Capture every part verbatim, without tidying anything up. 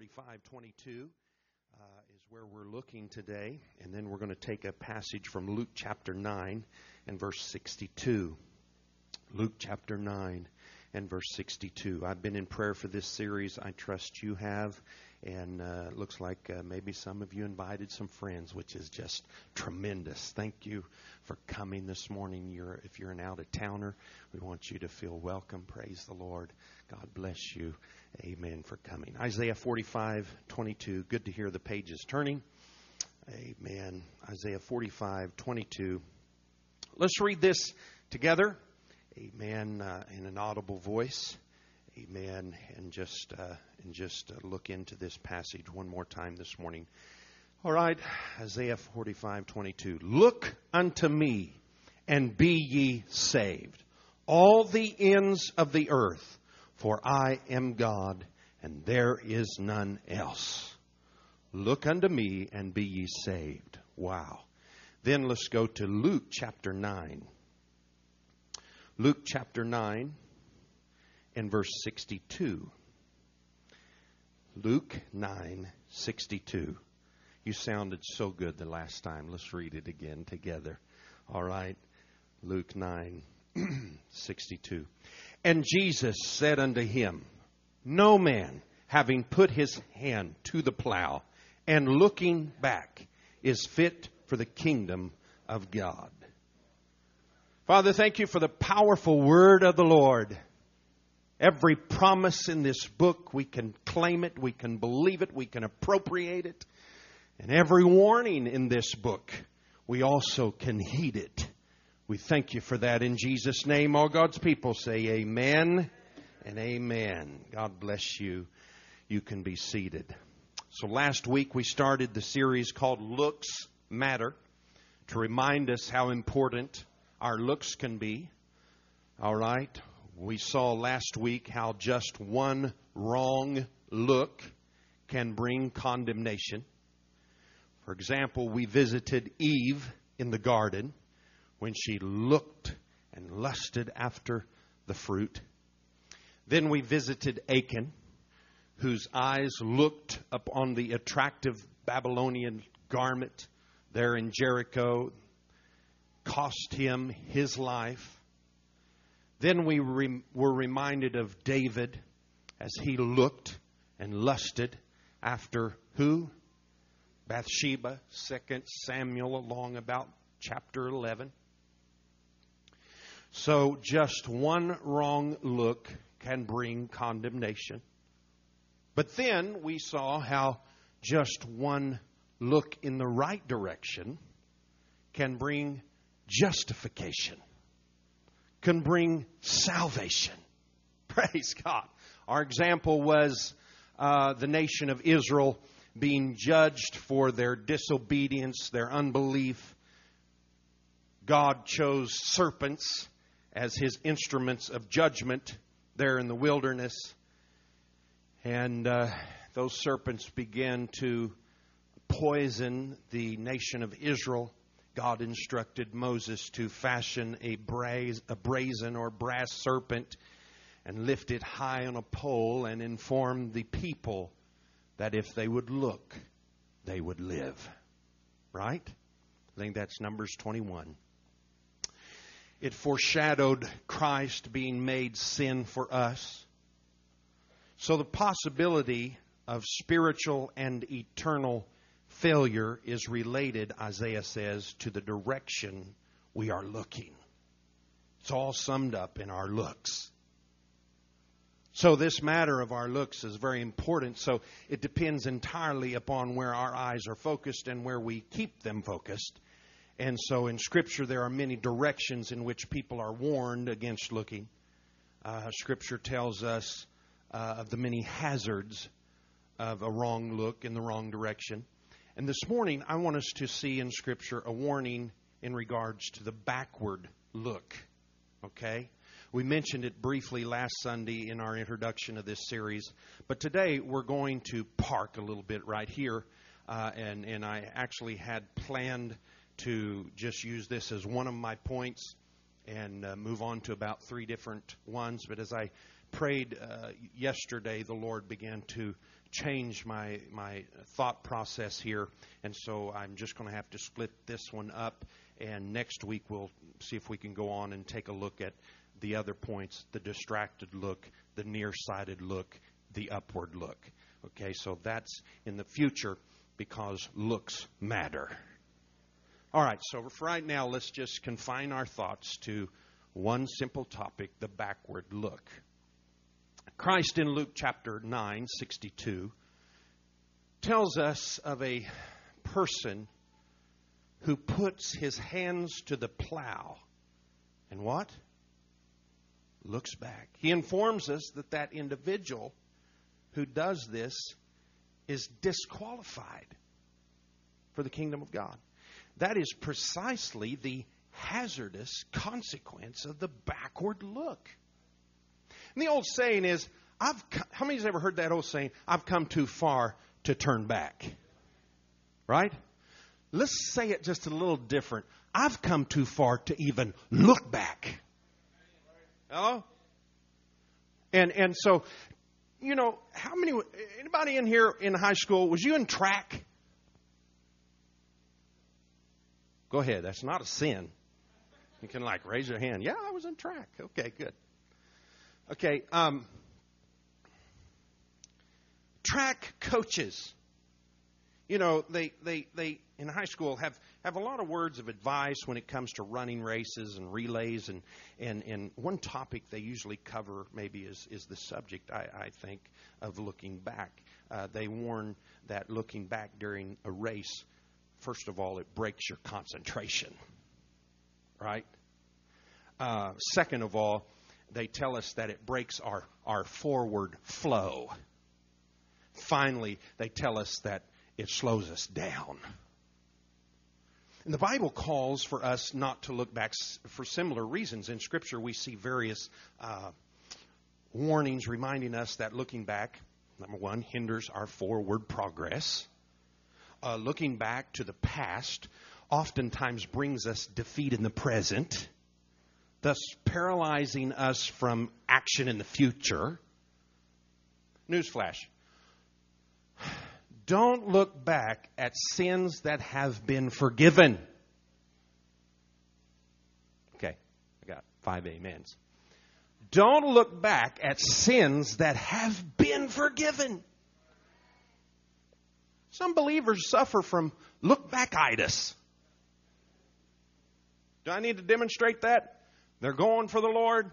forty-five twenty-two uh, is where we're looking today. And then we're going to take a passage from Luke chapter nine and verse sixty-two. Luke chapter nine and verse sixty-two. I've been in prayer for this series. I trust you have. And uh, it looks like uh, maybe some of you invited some friends, which is just tremendous. Thank you for coming this morning. You're, if you're an out-of-towner, we want you to feel welcome. Praise the Lord. God bless you. Amen for coming. Isaiah forty-five twenty-two. Good to hear the pages turning. Amen. Isaiah forty-five twenty-two. Let's read this together. Amen. Uh, in an audible voice. Amen. And just uh, and just uh, look into this passage one more time this morning. All right. Isaiah forty-five twenty-two. Look unto me and be ye saved, all the ends of the earth, for I am God and there is none else. Look unto me and be ye saved. Wow. Then let's go to Luke chapter nine. Luke chapter nine. In verse sixty-two. Luke nine sixty-two. You sounded so good the last time. Let's read it again together. All right. Luke nine sixty-two. And Jesus said unto him, no man, having put his hand to the plow and looking back, is fit for the kingdom of God. Father, thank you for the powerful word of the Lord. Every promise in this book, we can claim it, we can believe it, we can appropriate it. And every warning in this book, we also can heed it. We thank you for that in Jesus' name. All God's people say amen and amen. God bless you. You can be seated. So last week we started the series called Looks Matter to remind us how important our looks can be. All right. We saw last week how just one wrong look can bring condemnation. For example, we visited Eve in the garden when she looked and lusted after the fruit. Then we visited Achan, whose eyes looked upon the attractive Babylonian garment there in Jericho, cost him his life. Then we re- were reminded of David as he looked and lusted after who? Bathsheba, Second Samuel, along about chapter eleven. So just one wrong look can bring condemnation. But then we saw how just one look in the right direction can bring justification. Can bring salvation. Praise God. Our example was uh, the nation of Israel being judged for their disobedience, their unbelief. God chose serpents as his instruments of judgment there in the wilderness. And uh, those serpents began to poison the nation of Israel. God instructed Moses to fashion a, braz, a brazen or brass serpent and lift it high on a pole and inform the people that if they would look, they would live. Right? I think that's Numbers twenty-one. It foreshadowed Christ being made sin for us. So the possibility of spiritual and eternal failure is related, Isaiah says, to the direction we are looking. It's all summed up in our looks. So this matter of our looks is very important. So it depends entirely upon where our eyes are focused and where we keep them focused. And so in Scripture there are many directions in which people are warned against looking. Uh, Scripture tells us uh, of the many hazards of a wrong look in the wrong direction. And this morning, I want us to see in Scripture a warning in regards to the backward look. Okay? We mentioned it briefly last Sunday in our introduction of this series. But today, we're going to park a little bit right here. Uh, and, and I actually had planned to just use this as one of my points and uh, move on to about three different ones. But as I prayed uh, yesterday, the Lord began to change my my thought process here, and so I'm just going to have to split this one up, and next week we'll see if we can go on and take a look at the other points, the distracted look, the nearsighted look, the upward look. Okay, so that's in the future because looks matter. All right, so for right now, let's just confine our thoughts to one simple topic, the backward look. Christ in Luke chapter nine, sixty-two, tells us of a person who puts his hands to the plow and what? Looks back. He informs us that that individual who does this is disqualified for the kingdom of God. That is precisely the hazardous consequence of the backward look. And the old saying is, I've how many has ever heard that old saying, I've come too far to turn back? Right? Let's say it just a little different. I've come too far to even look back. Hello? And and so, you know, how many, anybody in here in high school, was you in track? Go ahead. That's not a sin. You can like raise your hand. Yeah, I was in track. Okay, good. Okay, um, track coaches. You know, they, they, they in high school have, have a lot of words of advice when it comes to running races and relays. And, and, and one topic they usually cover maybe is, is the subject, I, I think, of looking back. Uh, they warn that looking back during a race, first of all, it breaks your concentration. Right? Uh, second of all, they tell us that it breaks our, our forward flow. Finally, they tell us that it slows us down. And the Bible calls for us not to look back for similar reasons. In Scripture, we see various uh, warnings reminding us that looking back, number one, hinders our forward progress. Uh, looking back to the past oftentimes brings us defeat in the present, thus paralyzing us from action in the future. Newsflash. Don't look back at sins that have been forgiven. Okay, I got five amens. Don't look back at sins that have been forgiven. Some believers suffer from look-backitis. Do I need to demonstrate that? They're going for the Lord.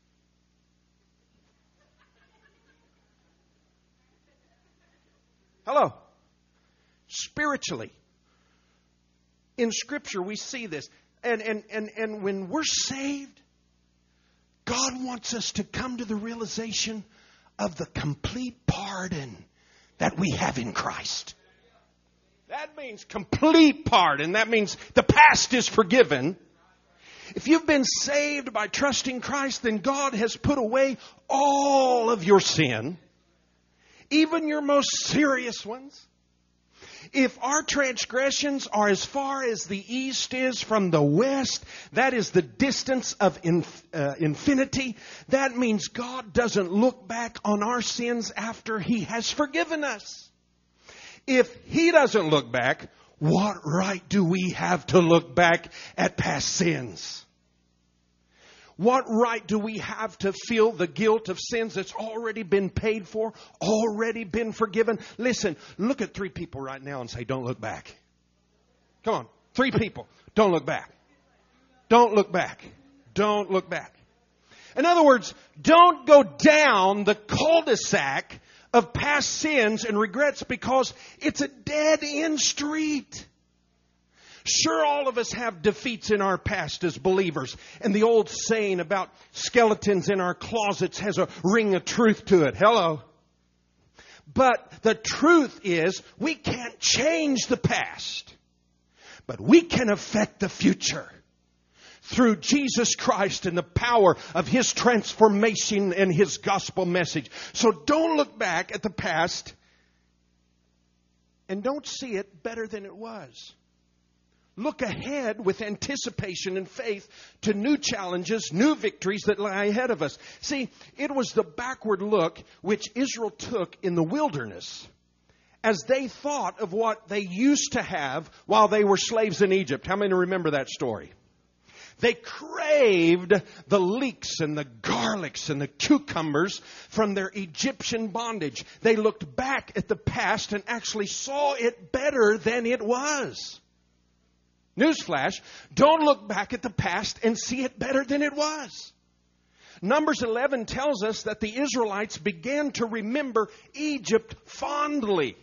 Hello. Spiritually. In Scripture, we see this. And, and, and, and when we're saved, God wants us to come to the realization of the complete pardon that we have in Christ. That means complete pardon. That means the past is forgiven. If you've been saved by trusting Christ, then God has put away all of your sin, even your most serious ones. If our transgressions are as far as the east is from the west, that is the distance of inf- uh, infinity. That means God doesn't look back on our sins after He has forgiven us. If He doesn't look back, what right do we have to look back at past sins? What right do we have to feel the guilt of sins that's already been paid for, already been forgiven? Listen, look at three people right now and say, don't look back. Come on, three people. Don't look back. Don't look back. Don't look back. In other words, don't go down the cul-de-sac of past sins and regrets because it's a dead-end street. Sure, all of us have defeats in our past as believers. And the old saying about skeletons in our closets has a ring of truth to it. Hello. But the truth is, we can't change the past. But we can affect the future through Jesus Christ and the power of His transformation and His gospel message. So don't look back at the past and don't see it better than it was. Look ahead with anticipation and faith to new challenges, new victories that lie ahead of us. See, it was the backward look which Israel took in the wilderness as they thought of what they used to have while they were slaves in Egypt. How many remember that story? They craved the leeks and the garlics and the cucumbers from their Egyptian bondage. They looked back at the past and actually saw it better than it was. Newsflash, don't look back at the past and see it better than it was. Numbers eleven tells us that the Israelites began to remember Egypt fondly.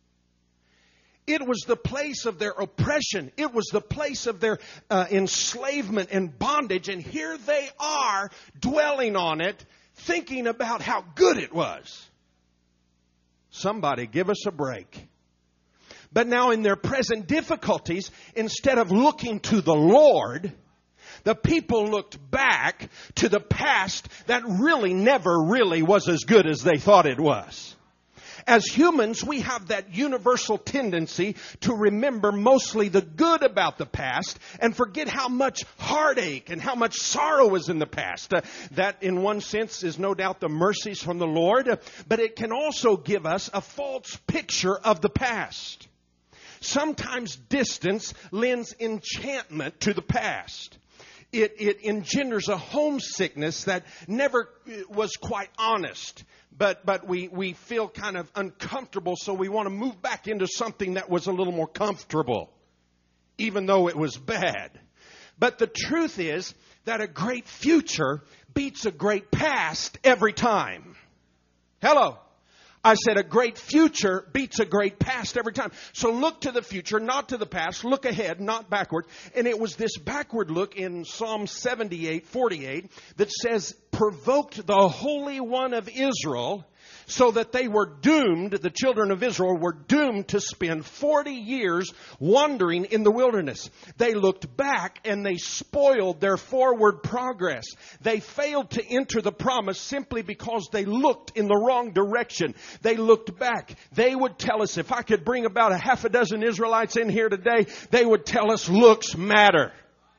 It was the place of their oppression. It was the place of their uh, enslavement and bondage. And here they are dwelling on it, thinking about how good it was. Somebody give us a break. But now in their present difficulties, instead of looking to the Lord, the people looked back to the past that really never really was as good as they thought it was. As humans, we have that universal tendency to remember mostly the good about the past and forget how much heartache and how much sorrow was in the past. Uh, that, in one sense, is no doubt the mercies from the Lord, uh, but it can also give us a false picture of the past. Sometimes distance lends enchantment to the past. It, it engenders a homesickness that never was quite honest. But but we, we feel kind of uncomfortable, so we want to move back into something that was a little more comfortable, even though it was bad. But the truth is that a great future beats a great past every time. Hello. I said a great future beats a great past every time. So look to the future, not to the past. Look ahead, not backward. And it was this backward look in Psalm seventy-eight forty-eight that says, provoked the Holy One of Israel, so that they were doomed, the children of Israel were doomed to spend forty years wandering in the wilderness. They looked back and they spoiled their forward progress. They failed to enter the promise simply because they looked in the wrong direction. They looked back. They would tell us, if I could bring about a half a dozen Israelites in here today, they would tell us looks matter.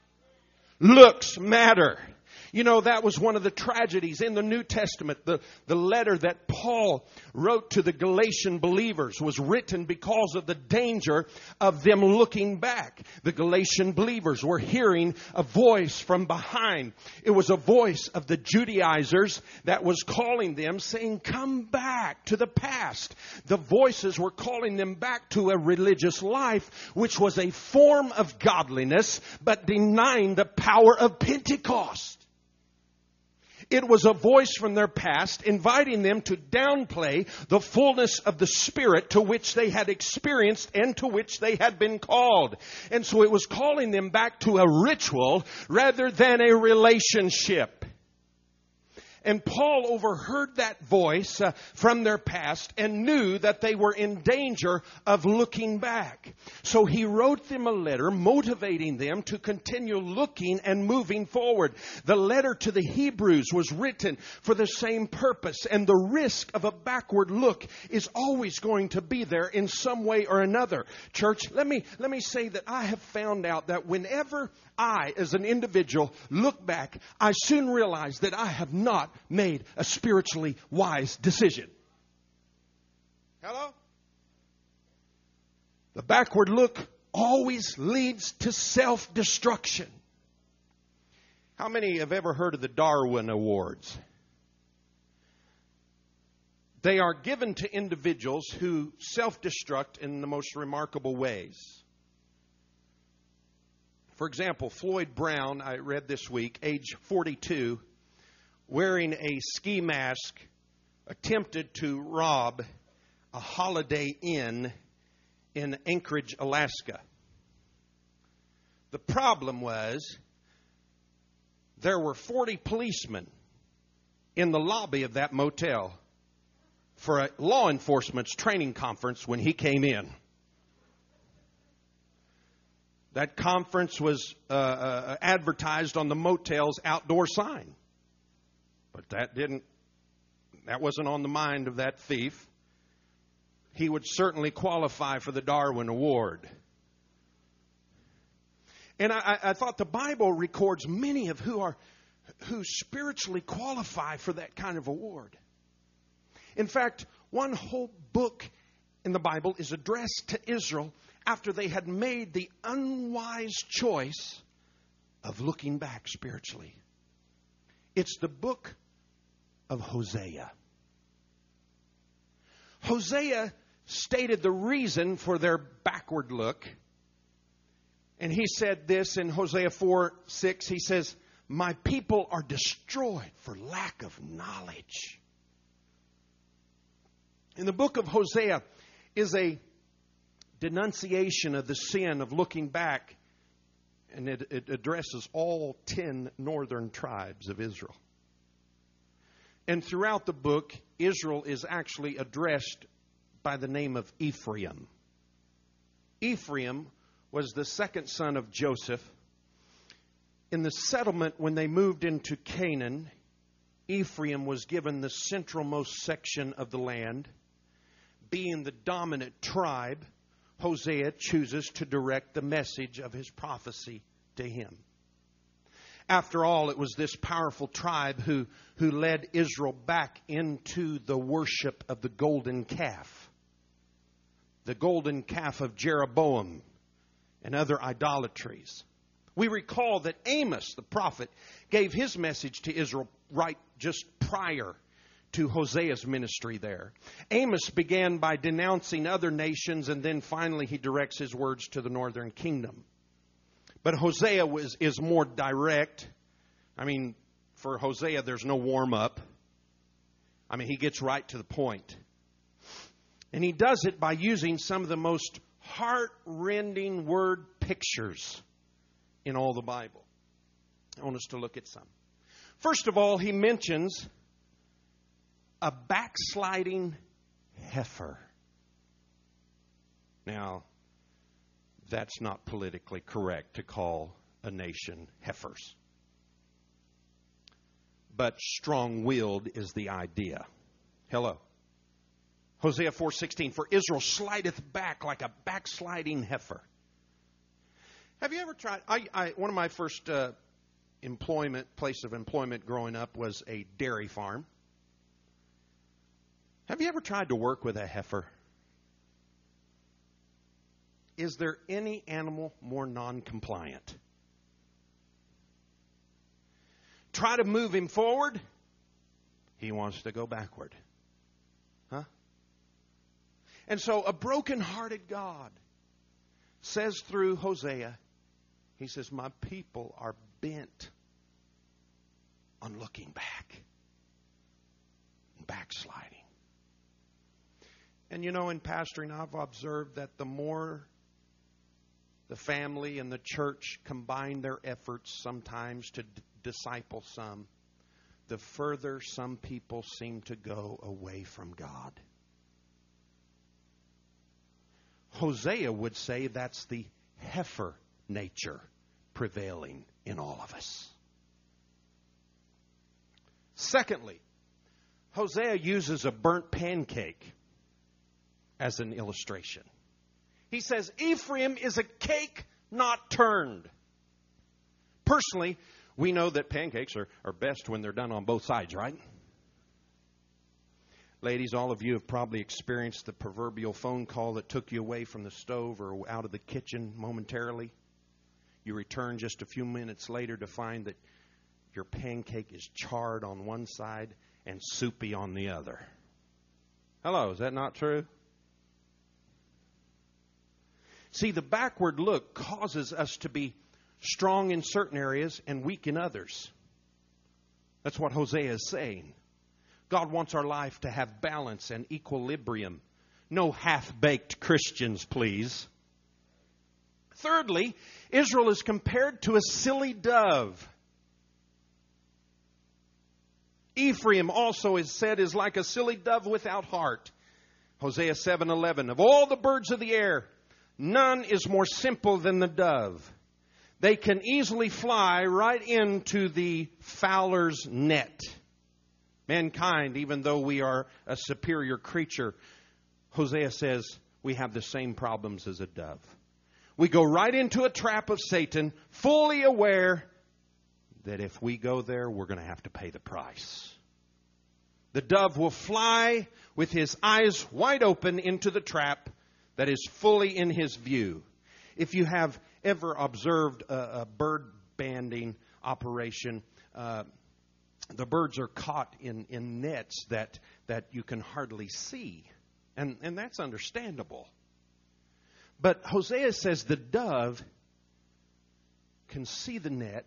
Looks matter. You know, that was one of the tragedies in the New Testament. The, the letter that Paul wrote to the Galatian believers was written because of the danger of them looking back. The Galatian believers were hearing a voice from behind. It was a voice of the Judaizers that was calling them, saying, come back to the past. The voices were calling them back to a religious life, which was a form of godliness, but denying the power of Pentecost. It was a voice from their past inviting them to downplay the fullness of the Spirit to which they had experienced and to which they had been called. And so it was calling them back to a ritual rather than a relationship. And Paul overheard that voice uh, from their past and knew that they were in danger of looking back. So he wrote them a letter motivating them to continue looking and moving forward. The letter to the Hebrews was written for the same purpose. And the risk of a backward look is always going to be there in some way or another. Church, let me, let me say that I have found out that whenever I, as an individual, look back, I soon realize that I have not made a spiritually wise decision. Hello? The backward look always leads to self-destruction. How many have ever heard of the Darwin Awards? They are given to individuals who self-destruct in the most remarkable ways. For example, Floyd Brown, I read this week, age forty-two, wearing a ski mask, attempted to rob a Holiday Inn in Anchorage, Alaska. The problem was there were forty policemen in the lobby of that motel for a law enforcement's training conference when he came in. That conference was uh, uh, advertised on the motel's outdoor sign. But that didn't, that wasn't on the mind of that thief. He would certainly qualify for the Darwin Award. And I, I thought the Bible records many of who are who spiritually qualify for that kind of award. In fact, one whole book in the Bible is addressed to Israel after they had made the unwise choice of looking back spiritually. It's the book of Hosea. Hosea stated the reason for their backward look. And he said this in Hosea four six. He says, "My people are destroyed for lack of knowledge." In the book of Hosea is a denunciation of the sin of looking back. And it, it addresses all ten northern tribes of Israel. And throughout the book, Israel is actually addressed by the name of Ephraim. Ephraim was the second son of Joseph. In the settlement, when they moved into Canaan, Ephraim was given the centralmost section of the land. Being the dominant tribe, Hosea chooses to direct the message of his prophecy to him. After all, it was this powerful tribe who, who led Israel back into the worship of the golden calf. The golden calf of Jeroboam and other idolatries. We recall that Amos, the prophet, gave his message to Israel right just prior to Hosea's ministry there. Amos began by denouncing other nations, and then finally he directs his words to the northern kingdom. But Hosea was, is more direct. I mean, for Hosea, there's no warm-up. I mean, he gets right to the point. And he does it by using some of the most heart-rending word pictures in all the Bible. I want us to look at some. First of all, he mentions a backsliding heifer. Now, that's not politically correct to call a nation heifers. But strong-willed is the idea. Hello. Hosea four sixteen, "For Israel slideth back like a backsliding heifer." Have you ever tried? I, I one of my first uh, employment place of employment growing up was a dairy farm. Have you ever tried to work with a heifer? Is there any animal more non-compliant? Try to move him forward, he wants to go backward. Huh? And so a broken-hearted God says through Hosea, he says, "My people are bent on looking back, backsliding." And you know, in pastoring, I've observed that the more the family and the church combine their efforts sometimes to d- disciple some, the further some people seem to go away from God. Hosea would say that's the heifer nature prevailing in all of us. Secondly, Hosea uses a burnt pancake as an illustration. He says, Ephraim is a cake not turned. Personally, we know that pancakes are, are best when they're done on both sides, right? Ladies, all of you have probably experienced the proverbial phone call that took you away from the stove or out of the kitchen momentarily. You return just a few minutes later to find that your pancake is charred on one side and soupy on the other. Hello, is that not true? See, the backward look causes us to be strong in certain areas and weak in others. That's what Hosea is saying. God wants our life to have balance and equilibrium. No half-baked Christians, please. Thirdly, Israel is compared to a silly dove. Ephraim also is said is like a silly dove without heart. Hosea seven eleven. Of all the birds of the air, none is more simple than the dove. They can easily fly right into the fowler's net. Mankind, even though we are a superior creature, Hosea says we have the same problems as a dove. We go right into a trap of Satan, fully aware that if we go there, we're going to have to pay the price. The dove will fly with his eyes wide open into the trap that is fully in his view. If you have ever observed a, a bird banding operation, uh, the birds are caught in, in nets that, that you can hardly see. And, and that's understandable. But Hosea says the dove can see the net.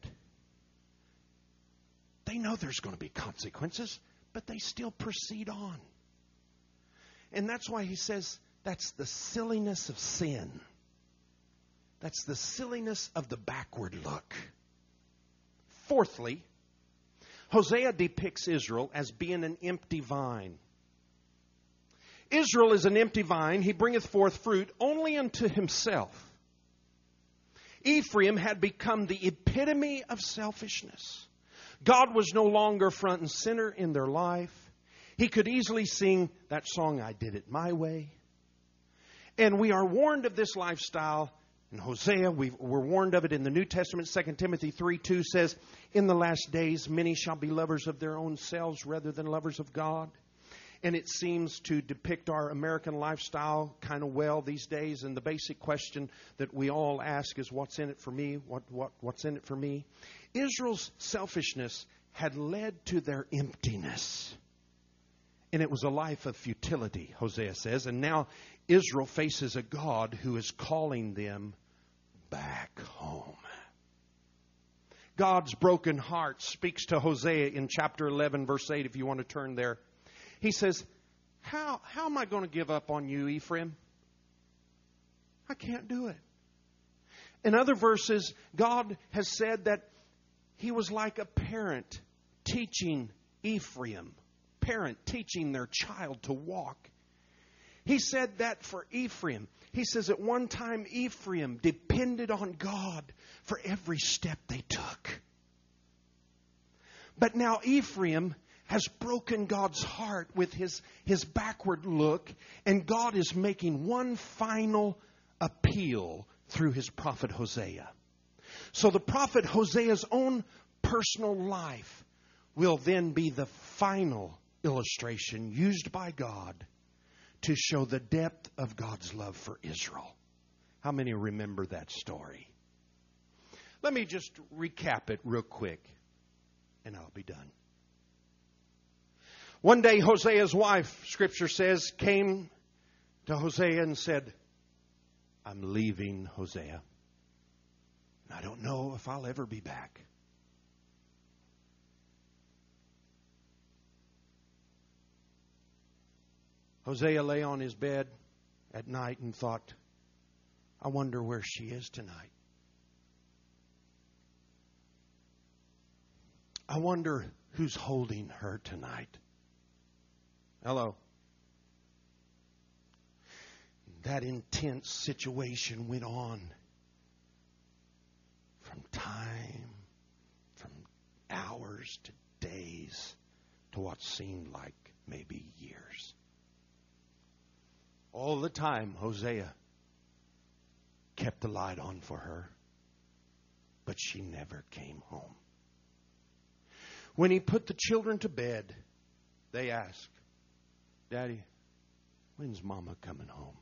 They know there's going to be consequences, but they still proceed on. And that's why he says that's the silliness of sin. That's the silliness of the backward look. Fourthly, Hosea depicts Israel as being an empty vine. Israel is an empty vine. He bringeth forth fruit only unto himself. Ephraim had become the epitome of selfishness. God was no longer front and center in their life. He could easily sing that song, I Did It My Way. And we are warned of this lifestyle. In Hosea, we we're warned of it in the New Testament. Second Timothy three two says, in the last days, many shall be lovers of their own selves rather than lovers of God. And it seems to depict our American lifestyle kind of well these days. And the basic question that we all ask is, what's in it for me? What, what, what's in it for me? Israel's selfishness had led to their emptiness. And it was a life of futility, Hosea says. And now Israel faces a God who is calling them back home. God's broken heart speaks to Hosea in chapter eleven, verse eight, if you want to turn there. He says, how, how am I going to give up on you, Ephraim? I can't do it. In other verses, God has said that he was like a parent teaching Ephraim, parent teaching their child to walk. He said that for Ephraim. He says at one time Ephraim depended on God for every step they took. But now Ephraim has broken God's heart with his, his backward look, and God is making one final appeal through his prophet Hosea. So the prophet Hosea's own personal life will then be the final illustration used by God to show the depth of God's love for Israel. How many remember that story? Let me just recap it real quick, and I'll be done. One day, Hosea's wife, Scripture says, came to Hosea and said, I'm leaving, Hosea. I don't know if I'll ever be back. Hosea lay on his bed at night and thought, I wonder where she is tonight. I wonder who's holding her tonight. Hello. That intense situation went on from time, from hours to days, to what seemed like maybe years. All the time, Hosea kept the light on for her, but she never came home. When he put the children to bed, they asked, Daddy, when's Mama coming home?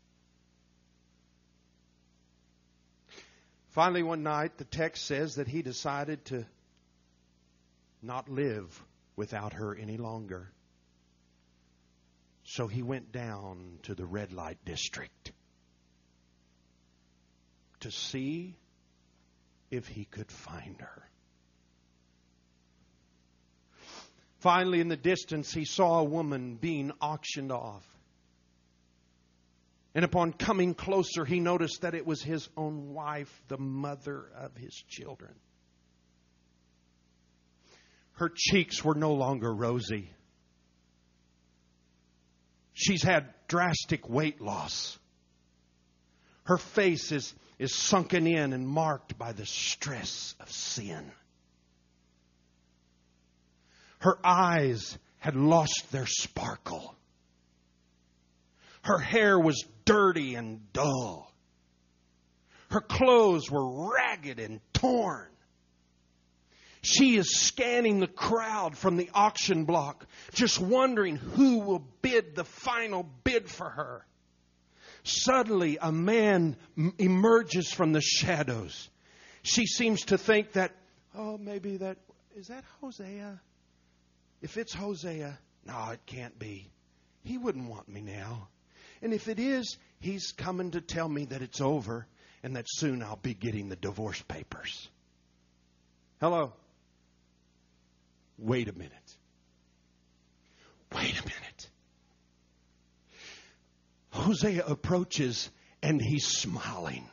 Finally, one night, the text says that he decided to not live without her any longer. So he went down to the red light district to see if he could find her. Finally, in the distance, he saw a woman being auctioned off. And upon coming closer, he noticed that it was his own wife, the mother of his children. Her cheeks were no longer rosy. She's had drastic weight loss. Her face is, is sunken in and marked by the stress of sin. Her eyes had lost their sparkle. Her hair was dirty and dull. Her clothes were ragged and torn. She is scanning the crowd from the auction block, just wondering who will bid the final bid for her. Suddenly, a man emerges from the shadows. She seems to think that, oh, maybe that, is that Hosea? If it's Hosea, no, it can't be. He wouldn't want me now. And if it is, he's coming to tell me that it's over and that soon I'll be getting the divorce papers. Hello? Wait a minute. Wait a minute. Hosea approaches and he's smiling.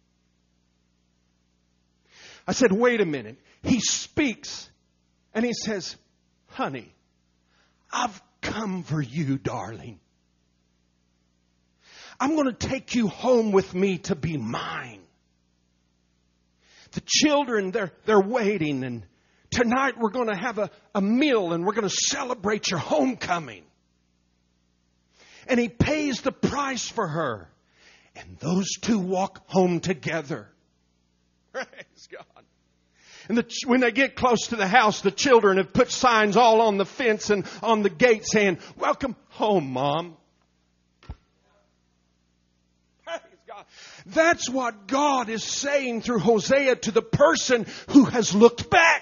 I said, wait a minute. He speaks and he says, honey, I've come for you, darling. I'm going to take you home with me to be mine. The children, they're, they're waiting, and tonight we're going to have a, a meal and we're going to celebrate your homecoming. And he pays the price for her. And those two walk home together. Praise God. And the, when they get close to the house, the children have put signs all on the fence and on the gate saying, welcome home, Mom. Praise God. That's what God is saying through Hosea to the person who has looked back.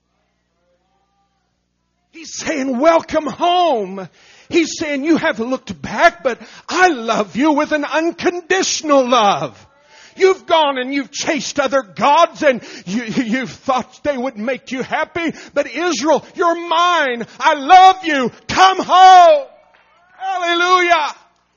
He's saying, welcome home. He's saying, you have looked back, but I love you with an unconditional love. You've gone and you've chased other gods and you, you've thought they would make you happy. But Israel, you're mine. I love you. Come home. Hallelujah.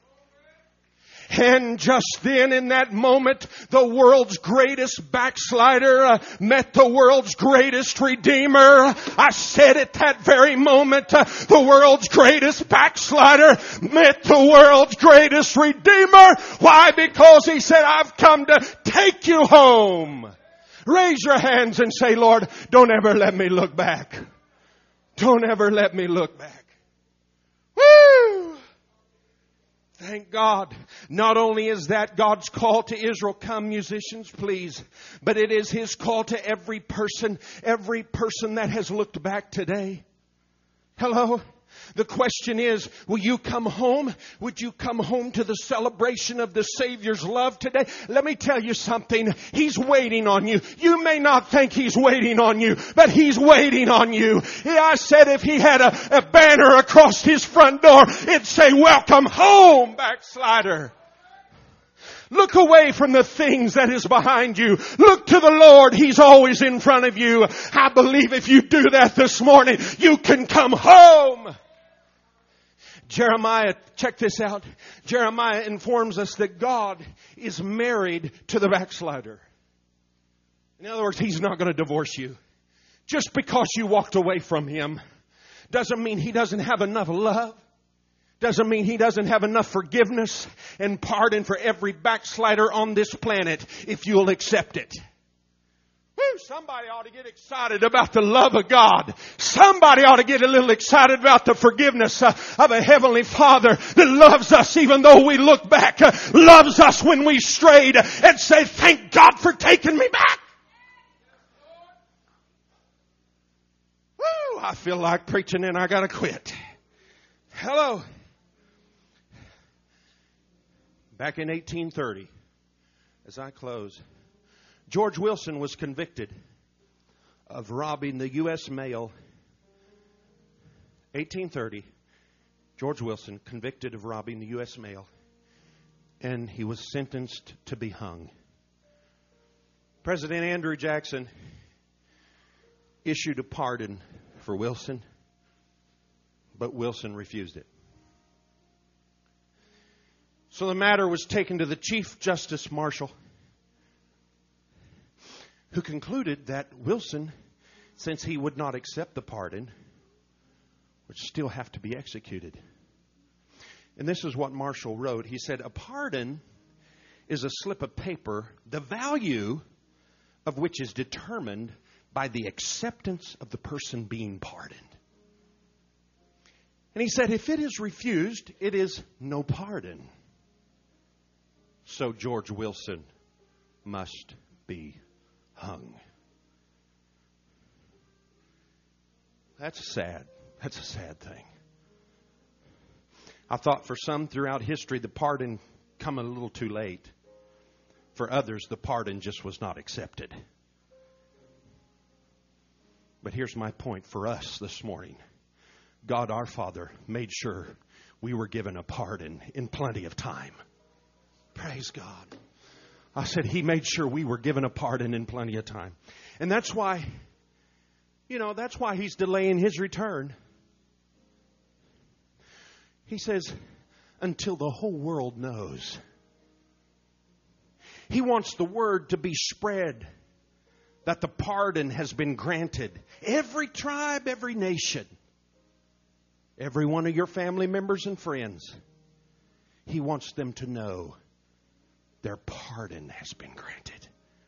And just then, in that moment, the world's greatest backslider uh, met the world's greatest redeemer. I said at that very moment, uh, the world's greatest backslider met the world's greatest redeemer. Why? Because he said, I've come to take you home. Raise your hands and say, Lord, don't ever let me look back. Don't ever let me look back. Woo! Thank God. Not only is that God's call to Israel, come musicians, please, but it is His call to every person, every person that has looked back today. Hello? The question is, will you come home? Would you come home to the celebration of the Savior's love today? Let me tell you something. He's waiting on you. You may not think He's waiting on you, but He's waiting on you. Yeah, I said if He had a, a banner across His front door, it'd say, welcome home, backslider. Look away from the things that is behind you. Look to the Lord. He's always in front of you. I believe if you do that this morning, you can come home. Jeremiah, check this out. Jeremiah informs us that God is married to the backslider. In other words, He's not going to divorce you. Just because you walked away from Him doesn't mean He doesn't have enough love. Doesn't mean He doesn't have enough forgiveness and pardon for every backslider on this planet if you'll accept it. Woo, somebody ought to get excited about the love of God. Somebody ought to get a little excited about the forgiveness uh, of a Heavenly Father that loves us even though we look back, uh, loves us when we strayed, uh, and say, thank God for taking me back. Woo, I feel like preaching and I gotta quit. Hello. Back in eighteen thirty, as I close, George Wilson was convicted of robbing the U S mail. eighteen thirty, George Wilson convicted of robbing the U S mail, and he was sentenced to be hung. President Andrew Jackson issued a pardon for Wilson, but Wilson refused it. So the matter was taken to the Chief Justice Marshal, who concluded that Wilson, since he would not accept the pardon, would still have to be executed. And this is what Marshall wrote. He said, a pardon is a slip of paper, the value of which is determined by the acceptance of the person being pardoned. And he said, if it is refused, it is no pardon. So George Wilson must be hung. That's sad. That's a sad thing. I thought for some throughout history, the pardon come a little too late. For others, the pardon just was not accepted. But here's my point for us this morning. God our Father made sure we were given a pardon in plenty of time. Praise God. I said He made sure we were given a pardon in plenty of time. And that's why, you know, that's why He's delaying His return. He says, until the whole world knows. He wants the word to be spread that the pardon has been granted. Every tribe, every nation, every one of your family members and friends, He wants them to know their pardon has been granted.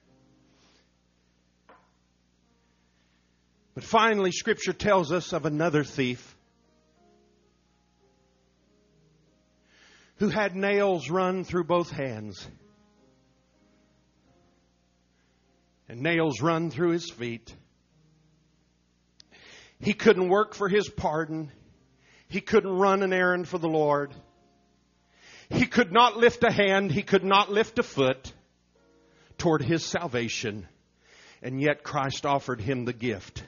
But finally, Scripture tells us of another thief who had nails run through both hands and nails run through his feet. He couldn't work for his pardon. He couldn't run an errand for the Lord. He could not lift a hand. He could not lift a foot toward his salvation. And yet Christ offered him the gift.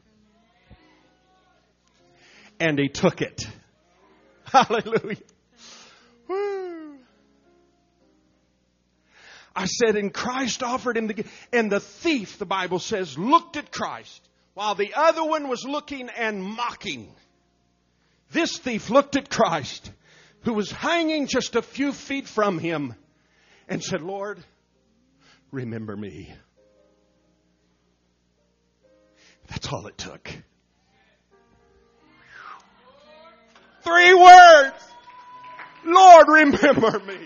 And he took it. Hallelujah. Woo. I said, and Christ offered him the gift. And the thief, the Bible says, looked at Christ while the other one was looking and mocking. This thief looked at Christ, who was hanging just a few feet from him, and said, Lord, remember me. That's all it took. Three words. Lord, remember me.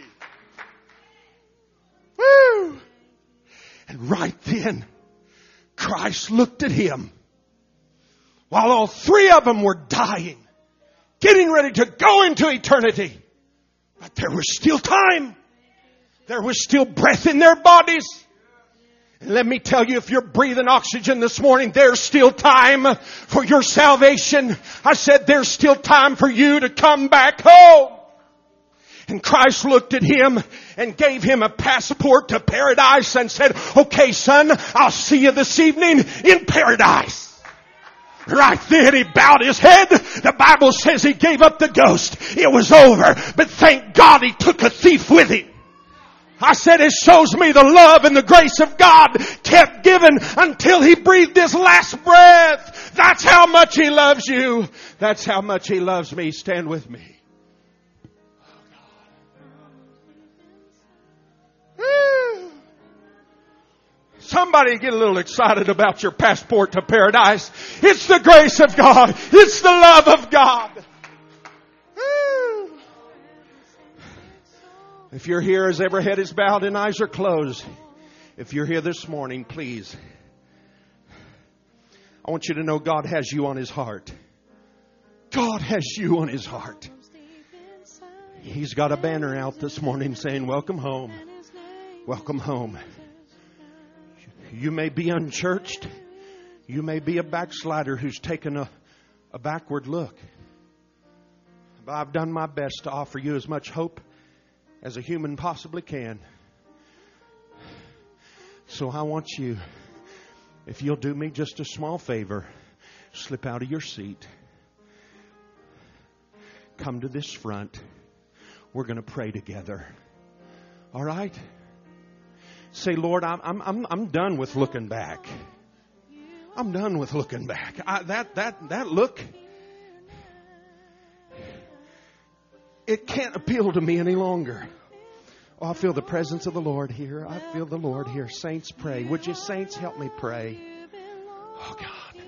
Woo! And right then, Christ looked at him while all three of them were dying, getting ready to go into eternity. But there was still time. There was still breath in their bodies. And let me tell you, if you're breathing oxygen this morning, there's still time for your salvation. I said there's still time for you to come back home. And Christ looked at him and gave him a passport to paradise and said, okay, son, I'll see you this evening in paradise. Right then he bowed his head. The Bible says he gave up the ghost. It was over. But thank God he took a thief with him. I said it shows me the love and the grace of God kept given until he breathed his last breath. That's how much he loves you. That's how much he loves me. Stand with me. Somebody get a little excited about your passport to paradise. It's the grace of God. It's the love of God. If you're here as every head is bowed and eyes are closed, if you're here this morning, please, I want you to know God has you on His heart. God has you on His heart. He's got a banner out this morning saying, welcome home. Welcome home. You may be unchurched. You may be a backslider who's taken a, a backward look. But I've done my best to offer you as much hope as a human possibly can. So I want you, if you'll do me just a small favor, slip out of your seat. Come to this front. We're going to pray together. All right? Say, Lord, I'm I'm I'm I'm done with looking back. I'm done with looking back. I, that that that look, it can't appeal to me any longer. Oh, I feel the presence of the Lord here. I feel the Lord here. Saints, pray. Would you, saints, help me pray? Oh, God.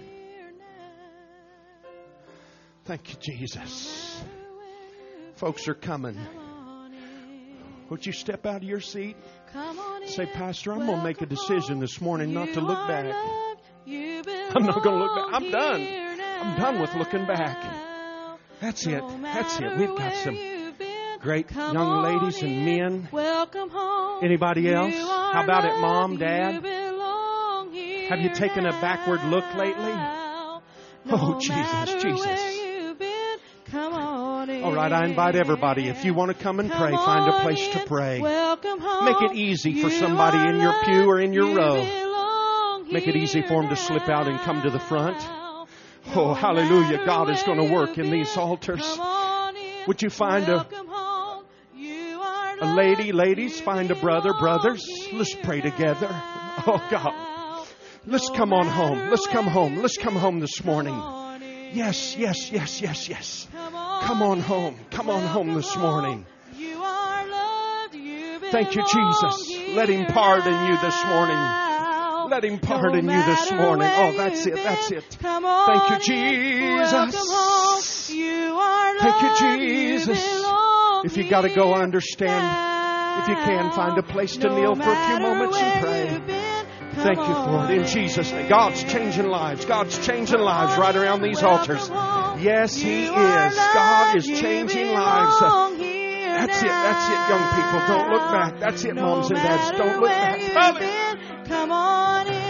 Thank you, Jesus. Folks are coming. Would you step out of your seat? Say, Pastor, I'm going to make a decision this morning not to look back. I'm not going to look back. I'm done. I'm done with looking back. That's it. That's it. We've got some great young ladies and men. Anybody else? How about it, Mom, Dad? Have you taken a backward look lately? No Oh, Jesus, matter Jesus. where you've been, come on in. All right, I invite everybody. If you want to come and Come pray, find a on place to in. pray. Welcome home. Make it easy for You somebody are in your pew or in your loved. row. You belong Make it easy for them to slip out and come to the front. now. Oh, No hallelujah. matter God is going to where work you've in these been, altars. come on in. Would you find a, Welcome home. You are a lady, loved. ladies, You find a brother, belong brothers. here Let's pray now. together. Oh, God. Let's No come on home. matter Let's come where home. you've Let's come been, home this morning. come on in. Yes, yes, yes, yes, yes. Come on, Come on in. home. Come on home Welcome this home. morning. You are loved. You Thank you, belong Jesus. Let Him here pardon you this morning. now. Let Him No pardon you this matter morning. where Oh, that's you've it. That's been, it. Come on Thank you, in. Jesus. Welcome home. You are Thank you, loved. Jesus. You belong If you got to go, here understand. now. If you can, find a place to No kneel for a few matter moments and where pray. you've been, come Thank you for on it. In Jesus' name. God's changing lives. God's changing lives right around these Welcome altars. home. Yes, He You are is. God is loved. changing You lives. belong here That's it. That's it, young people. Don't look back. That's it, moms and dads. Don't look back. No matter where you've been, come on in.